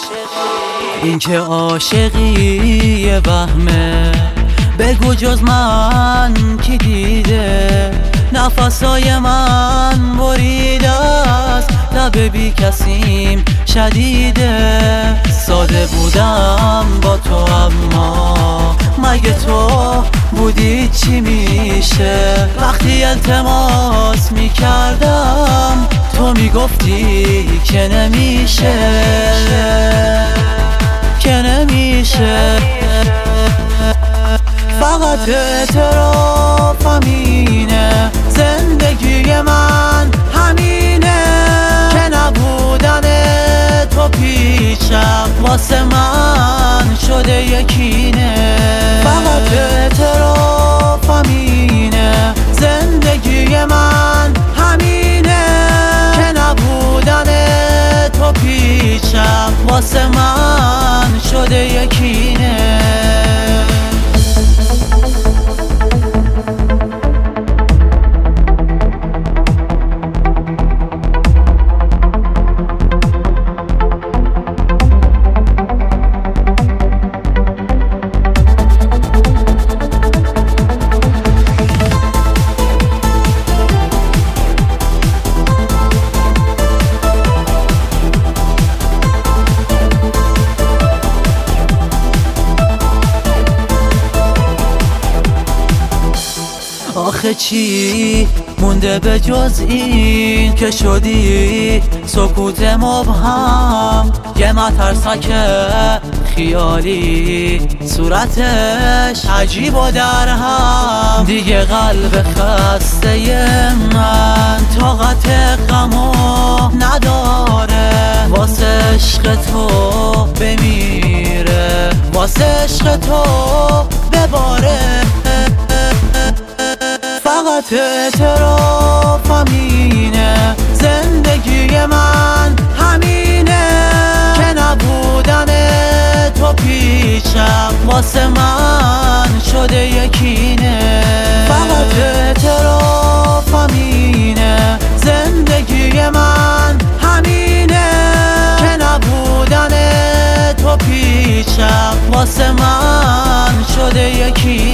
این که عاشقی وهمه، بگو جز من کی دیده؟ نفسای من بریده است، لب بی کسیم شدیده. ساده بودم با تو اما مگه تو بودی چی میشه؟ وقتی التماس میکردم تو میگفتی که نمیشه، که نمیشه. فقط اعترافم اینه، زندگی من همینه که نبودن تو پیشم واسه من شده یکینه. فقط اعترافم اینه، زندگی من همینه که نبودن تو پیشم واسه من شده یکینه. آخه چی مونده به جز این که شدی سکوت مبهم؟ یه مترسک خیالی صورتش عجیب و درهم. دیگه قلب خسته من طاقت غمو نداره، واسه عشق تو بمیره، واسه عشق تو بباره. فقط اعترافم اینه، زندگی من همینه که نبودن تو پیشم واسه من شده یکینه. فقط اعترافم اینه، زندگی من همینه که نبودن تو پیشم واسه من شده یکینه.